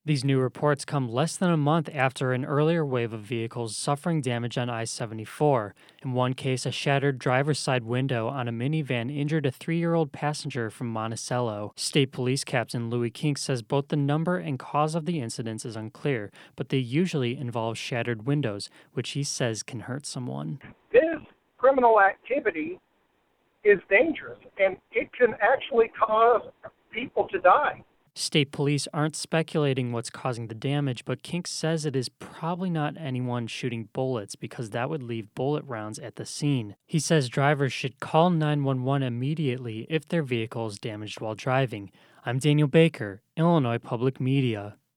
These new reports come less than a month after an earlier wave of vehicles suffering damage on I 74. In one case, a shattered driver's side window on a minivan injured a 3-year-old passenger from Monticello. State Police Captain Louis Kink says both the number and cause of the incidents is unclear, but they usually involve shattered windows, which he says can hurt someone. This criminal activity is dangerous, and it can actually cause people to die. State police aren't speculating what's causing the damage, but Kink says it is probably not anyone shooting bullets because that would leave bullet rounds at the scene. He says drivers should call 911 immediately if their vehicle is damaged while driving. I'm Daniel Baker, Illinois Public Media.